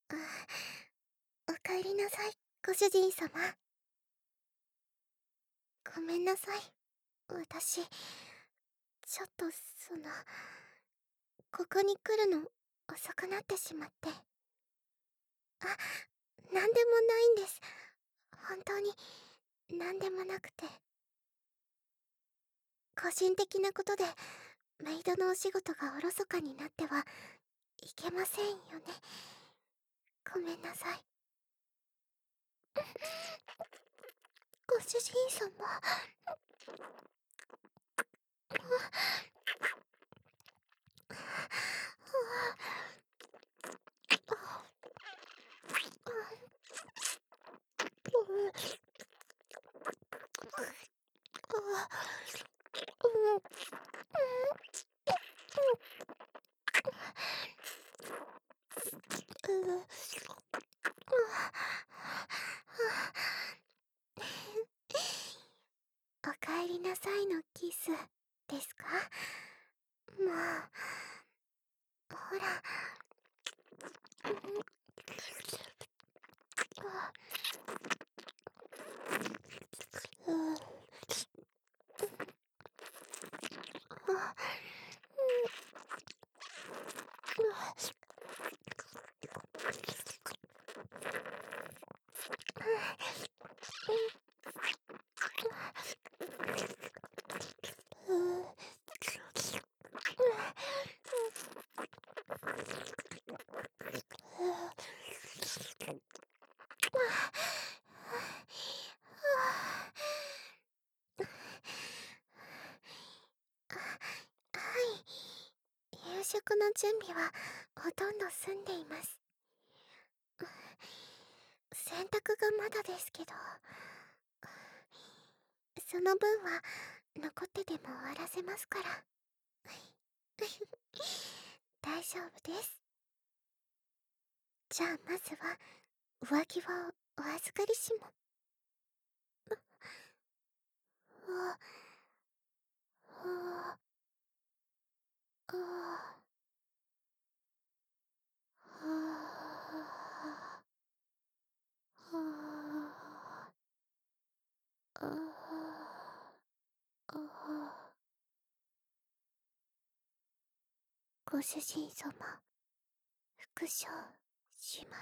あ、おかえりなさい、ご主人様。ごめんなさい。私、ちょっとここに来るの遅くなってしまって。あ、なんでもないんです。本当に、なんでもなくて。個人的なことで、メイドのお仕事がおろそかになってはいけませんよね。ごめんなさい。ご主人様。おかえりなさいのキスですか？もう、ほら。はい。夕食の準備はほとんど済んでいます。洗濯がまだですけど、その分は残ってでも終わらせますから。大丈夫です。じゃあまずは上着をお預かりしも。あ、あ、あ、あ、あ、あ、あ、ご主人様、復唱します。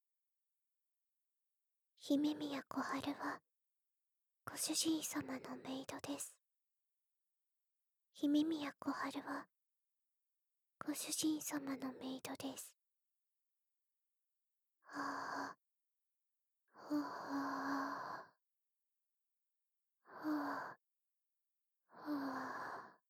姫宮小春はご主人様のメイドです。姫宮小春はご主人様のメイドです。はあ、はあ、はあ、はあ。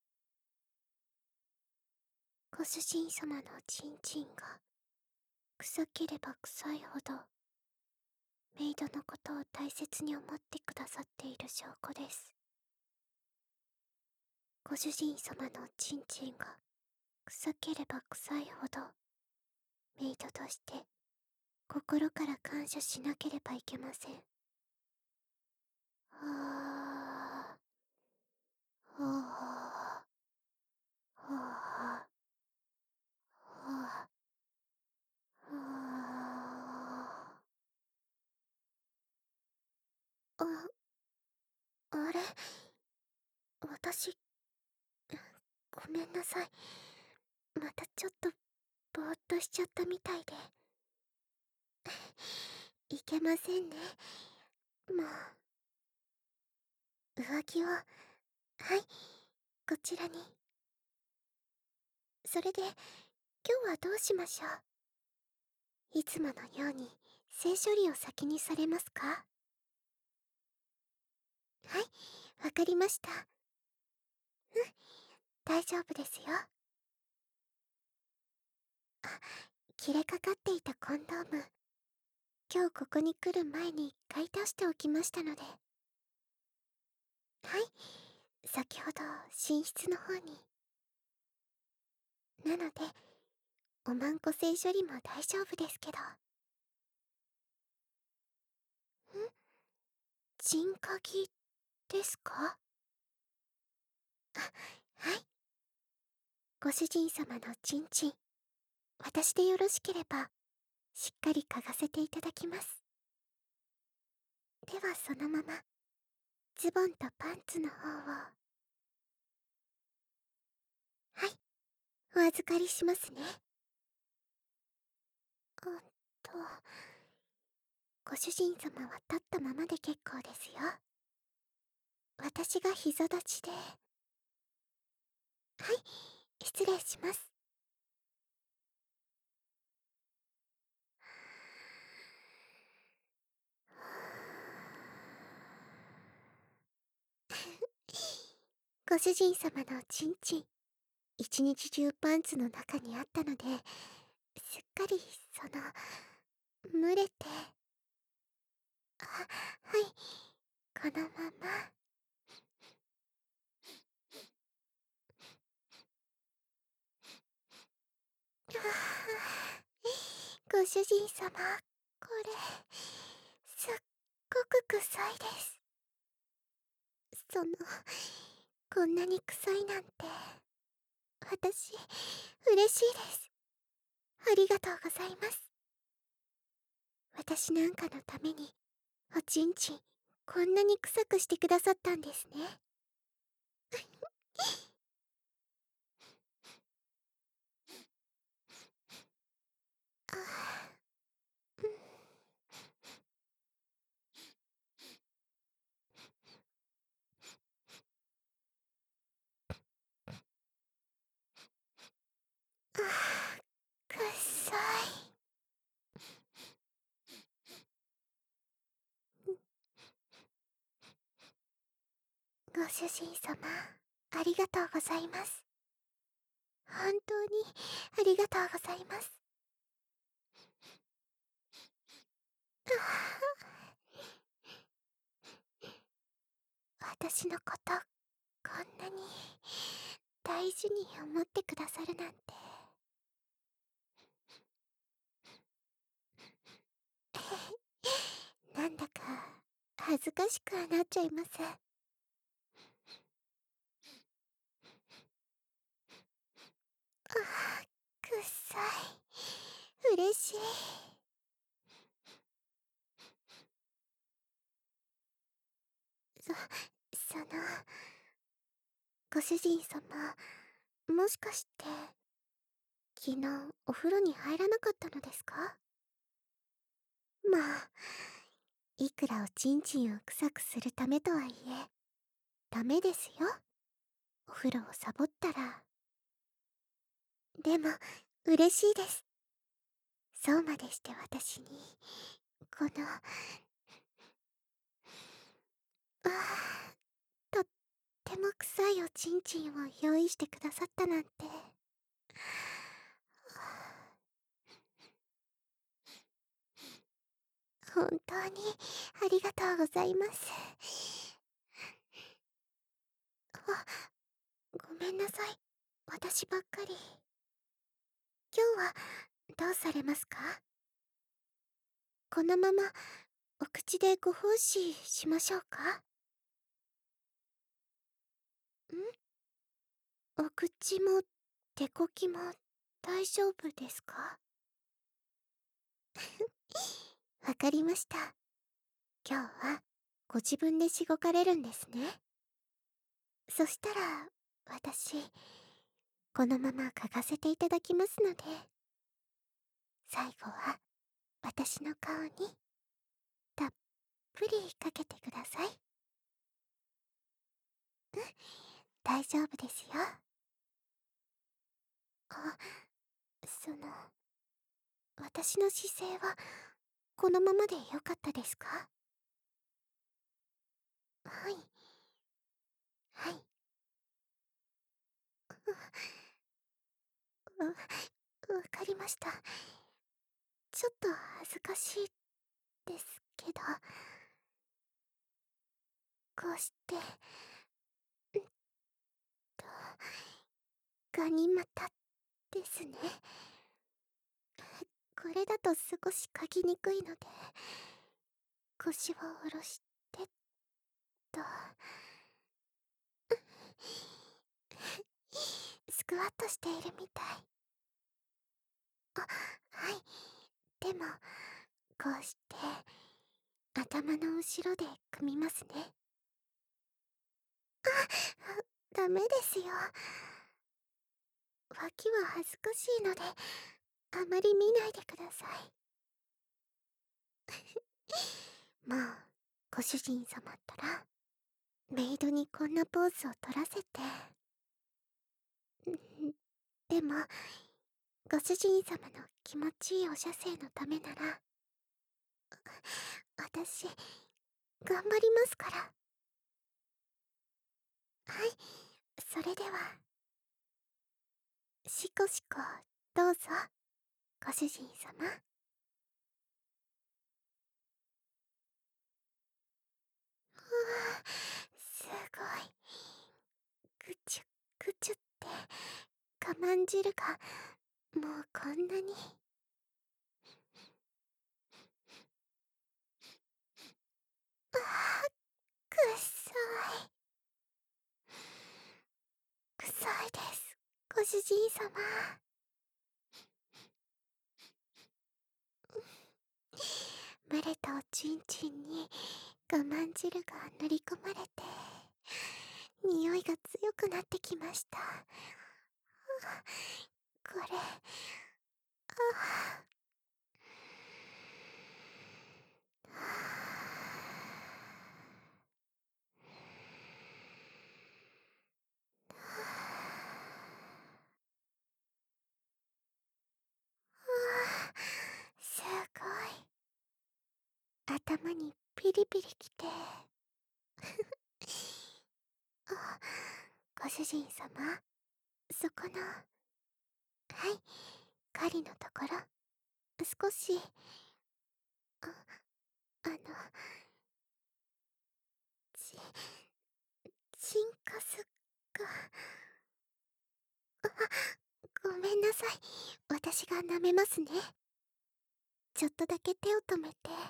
ご主人様のチンチンが臭ければ臭いほどメイドのことを大切に思ってくださっている証拠です。ご主人様のチンチンが臭ければ臭いほどメイドとして心から感謝しなければいけません。はあ、はあ、はあ、はあ、はあ。あれ、私、ごめんなさい。またちょっとぼーっとしちゃったみたいで。いけませんね。もう、上着を、はい、こちらに。それで、今日はどうしましょう。いつものように、性処理を先にされますか？はい、わかりました。うん、大丈夫ですよ。あ、切れかかっていたコンドーム。今日ここに来る前に買い足しておきましたので。はい、先ほど寝室の方に。なので、おまんこ性処理も大丈夫ですけど。チンカギですか？あ、はい。ご主人様のチンチン、私でよろしければしっかり嗅がせていただきます。ではそのまま、ズボンとパンツの方を。はい、お預かりしますね。と、ご主人様は立ったままで結構ですよ。私が膝立ちで。はい、失礼します。ご主人様のチンチン、一日中パンツの中にあったので、すっかり、蒸れて。はい、このまま。ご主人様、これ、すっごく臭いです。こんなに臭いなんて、私、嬉しいです。ありがとうございます。私なんかのために、おちんちん、こんなに臭くしてくださったんですね。あうんあくっさい。ご主人様、ありがとうございます。本当にありがとうございます。私のこと、こんなに大事に思ってくださるなんて。なんだか恥ずかしくなっちゃいます。あくっさい。嬉しい。そ、その、ご主人様、もしかして、昨日お風呂に入らなかったのですか？まあ、いくらおちんちんを臭くするためとはいえ、ダメですよ。お風呂をサボったら。でも、嬉しいです。そうまでして私に、この、ああ、とっても臭いおちんちんを用意してくださったなんて。本当にありがとうございます。あ、ごめんなさい。私ばっかり。今日はどうされますか？このままお口でご奉仕しましょうか？お口も手こきも大丈夫ですか？わかりました。今日はご自分でしごかれるんですね。そしたら私、このまま嗅がせていただきますので、最後は私の顔にたっぷりかけてください。大丈夫ですよ。あ、その、私の姿勢はこのままでよかったですか？はい、はい。わ、わかりました。ちょっと恥ずかしいですけど、こうして、と、ガニ股ですね。これだと少し書きにくいので、腰を下ろしてと。スクワットしているみたい。あ、はい。ででも、こうして、頭の後ろで組みますね。ダメですよ。脇は恥ずかしいので、あまり見ないでください。もう、ご主人様ったら、メイドにこんなポーズを取らせて。でも、ご主人様の気持ちいいお射精のためなら、私、頑張りますから。はい、それでは、しこしこ、どうぞ、ご主人様。すごい。ぐちゅぐちゅって我慢汁がもうこんなに。ああ、くっさい。臭いです、ご主人様。蒸れたおちんちんに我慢汁が塗り込まれて、匂いが強くなってきました。これ、すごい。頭にピリピリきて。あ、ご主人様、そこの、はい、狩りのところ、少し、あ、あの、ち、チンカスが、ごめんなさい。私が舐めますね。ちょっとだけ手を止めて。はい。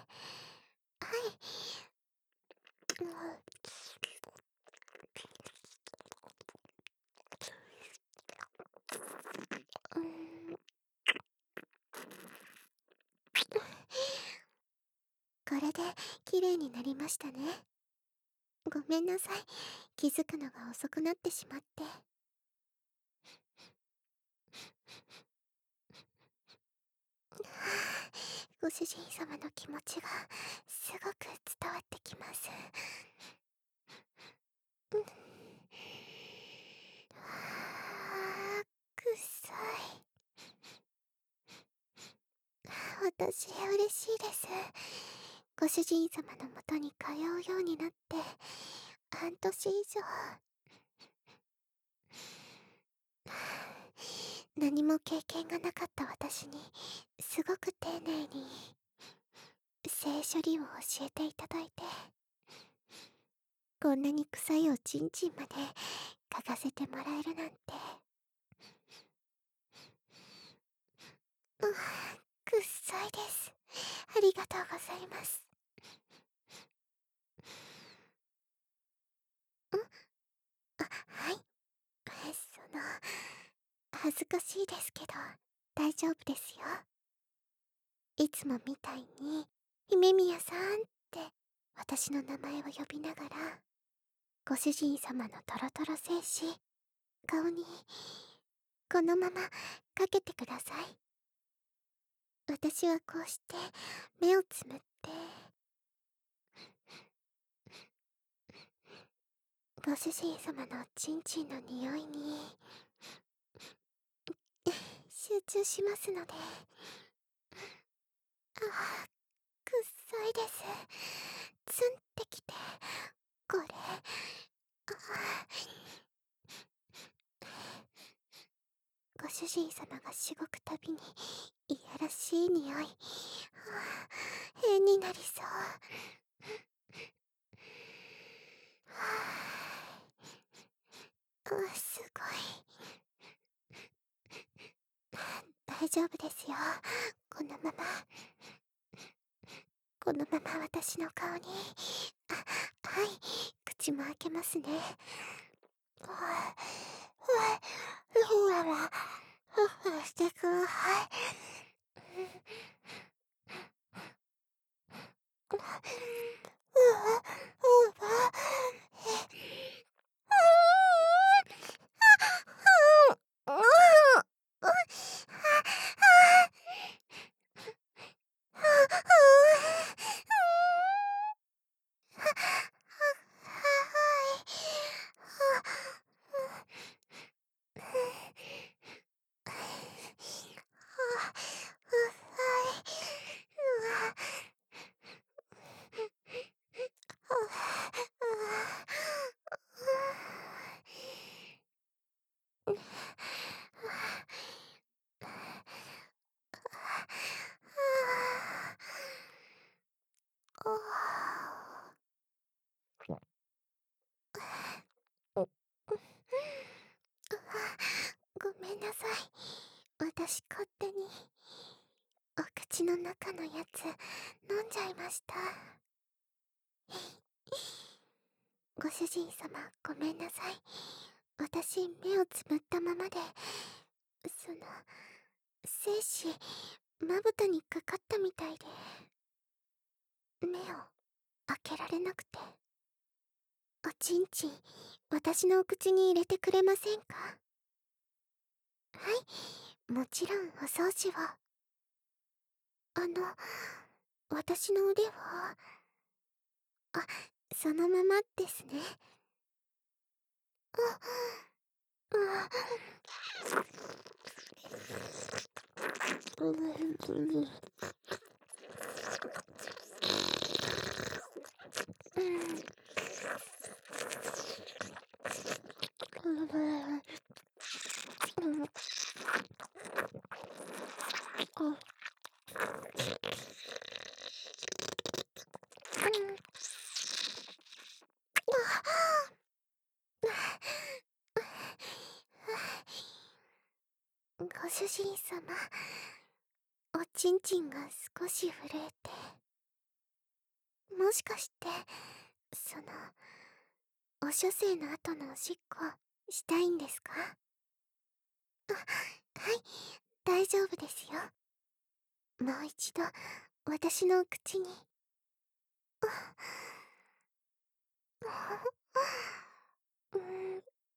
うん、これで綺麗になりましたね。ごめんなさい。気づくのが遅くなってしまって。ご主人様の気持ちがすごく伝わってきます。うん、くっさい。私嬉しいです。ご主人様のもとに通うようになって半年以上。何も経験がなかった私にすごく丁寧に性処理を教えていただいて、こんなに臭いおちんちんまで嗅がせてもらえるなんて。うん、くっさいです。ありがとうございます。はい。恥ずかしいですけど、大丈夫ですよ。いつもみたいに、姫宮さんって私の名前を呼びながら、ご主人様のトロトロ精子、顔に、このままかけてください。私はこうして目をつむって、ご主人様のおちんちんの匂いに集中しますので。ああ、くっさいです。ツンってきて、これ、ご主人様がしごくたびに、いやらしい匂い、変になりそう。すごい。大丈夫ですよ。このまま、このまま私の顔に、はい、口も開けますね。ふわふわしてください。 ごめんなさい。私勝手にお口の中のやつ飲んじゃいました。ご主人様、ごめんなさい。私、目をつぶったままで、精子、まぶたにかかったみたいで、目を開けられなくて。おちんちん、私のお口に入れてくれませんか？はい、もちろんお掃除を。私の腕は、あ、そのままですね。ご主人様、おちんちんが少し震えて、もしかして、お処生の後のおしっこ、したいんですか？はい、大丈夫ですよ。もう一度、私のお口に。うん、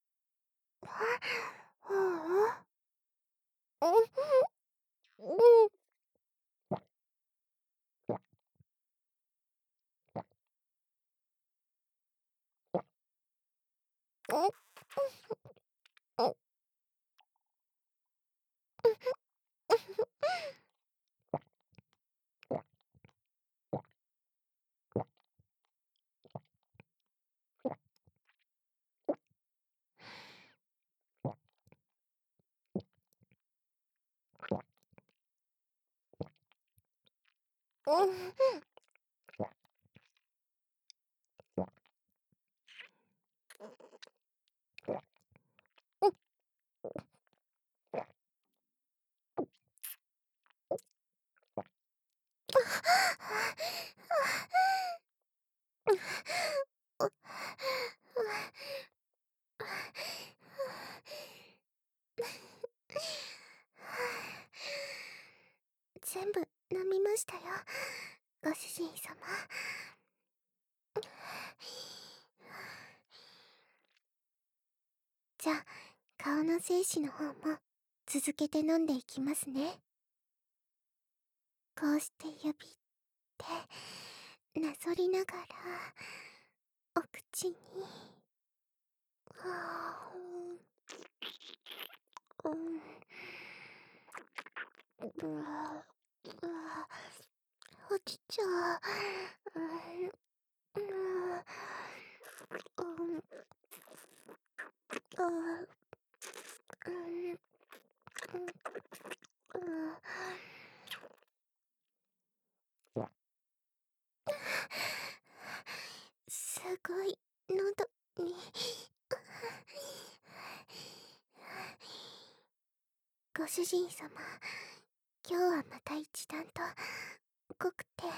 全部飲みましたよ、ご主人様。じゃあ、顔の精子の方も続けて飲んでいきますね。こうして指でなぞりながらお口に。はあ、うん、うわ、うわ、落ちちゃう。うん、うん、うん、うん、すごい喉に。ご主人様、今日はまた一段と濃くて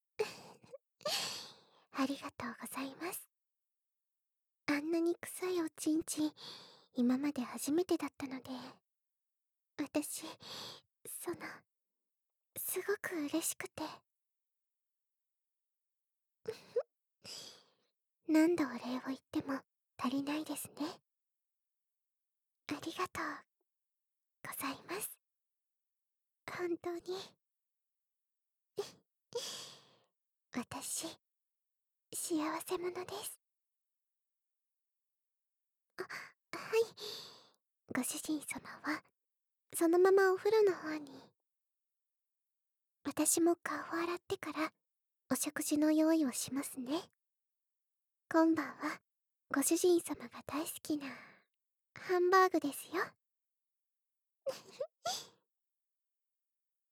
ありがとうございます。あんなに臭いおちんちん、今まで初めてだったので、私、すごく嬉しくて。 何度お礼を言っても足りないですね。ありがとうございます。本当に。私、幸せ者です。はい。ご主人様は、そのままお風呂の方に。私も顔を洗ってから、お食事の用意をしますね。今晩は、ご主人様が大好きな、ハンバーグですよ。